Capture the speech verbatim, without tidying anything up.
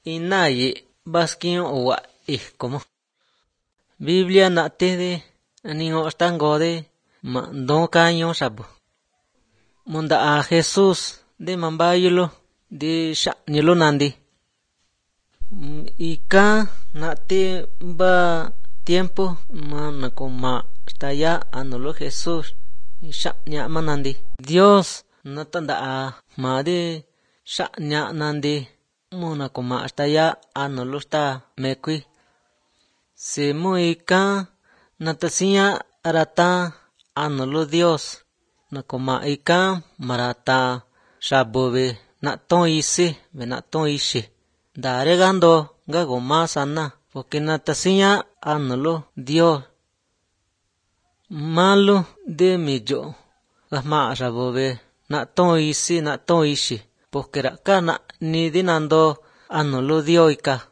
Inaye basquion owa como Biblia na tede ningo estango de ma don caño sabo. Munda a Jesús de mambayulo de sha'nilo nandi. Ika na te ba tiempo mana koma staya anolo Jesús sha'nya manandi. Dios na tanda a ma de sha'nya nandi mona koma staya anolo sta mekwi. Se muika natasiya arata anolo Dios na koma ika marata shabobe na ton isi ve na ton ishi dare gando gago masana porque natasiya anolo Dios malo de millo gama shabobe na ton isi na ton ishi porque ra kana ni dinando anolo Dios ika